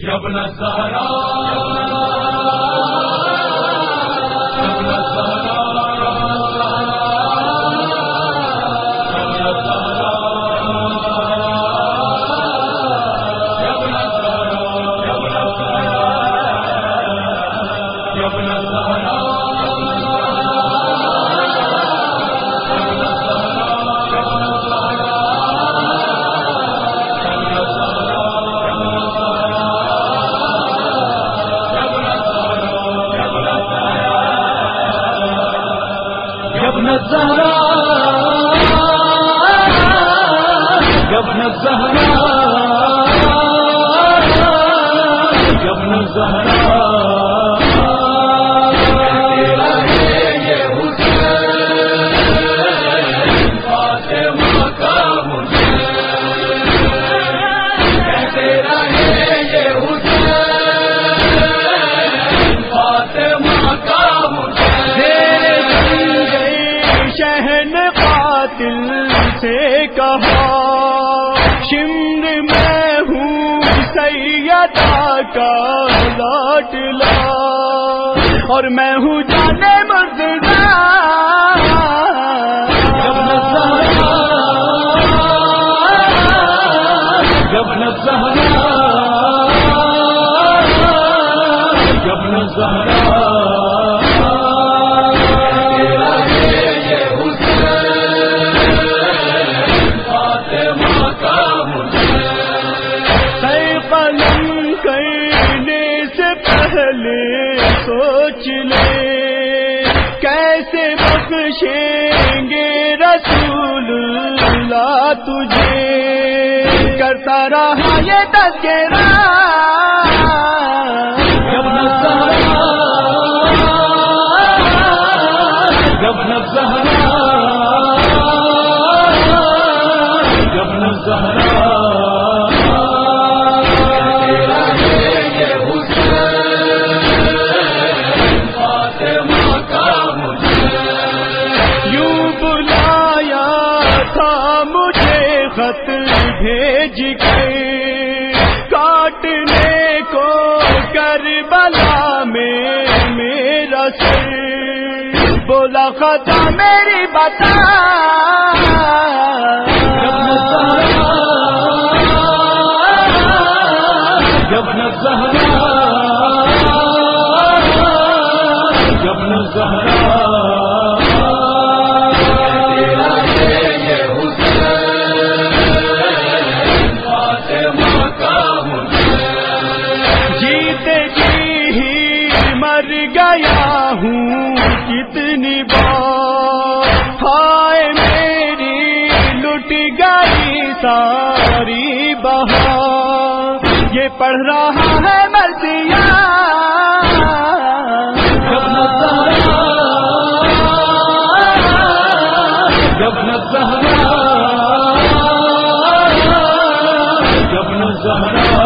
یا ابن الزہرا ابن الزہرا ابن الزہرا تیرا ہے یہ حسین فاطمہ کا حسین، تیرا ہے یہ حسین فاطمہ کا حسین، شہن قاتل سے کہا شمر میں ہوں سیدہ کا لاڈلا، اور میں ہوں جانے مرتضیٰ ابن الزہرا ابن الزہرا سوچ لے کیسے بخشیں گے رسول اللہ تجھے، کرتا رہا یہ تذکرہ ابن الزہرا ابن الزہرا ابن الزہرا خط بھیج کے کاٹنے کو کربلا میں میرا سر، بولا خطا میری بتا ابن الزہرا ابن الزہرا گیا ہوں کتنی بار، ہائے میری لٹ گئی ساری بہار، یہ پڑھ رہا ہے مرثیہ ابن الزہرا ابن الزہرا ابن الزہرا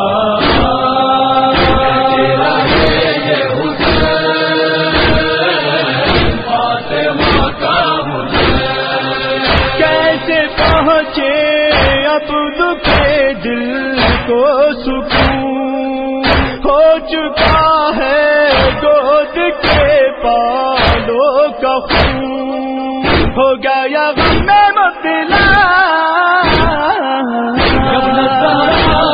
دل کو سکون ہو چکا ہے، گود کے پالوں کا خون ہو گیا غم میں مبتلا ابن الزہرا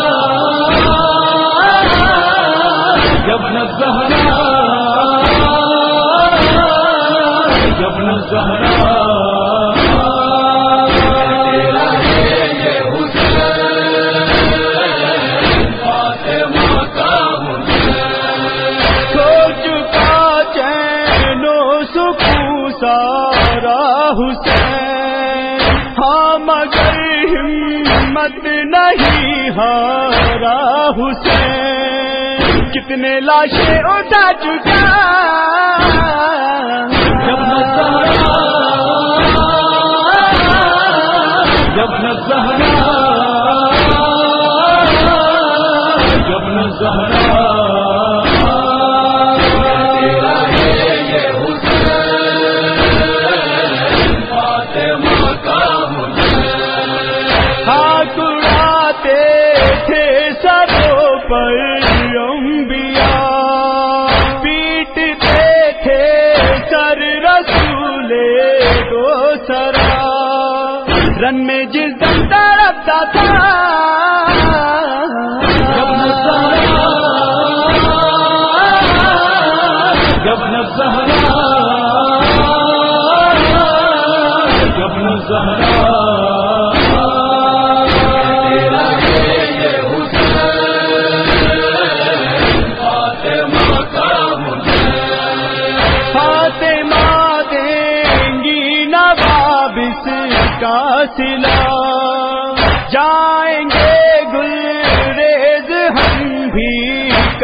ابن الزہرا ابن الزہرا سارا حسین، ہاں مگر ہمت نہیں ہارا حسین، کتنے لاشیں اٹھا چکا ابن الزہرا ابن الزہرا ابن الزہرا پر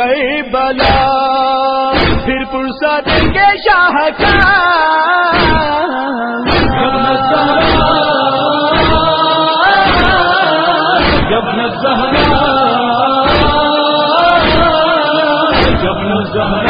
کربلا پھر پرسہ دیں گے شاہ کا جب نہ زہرا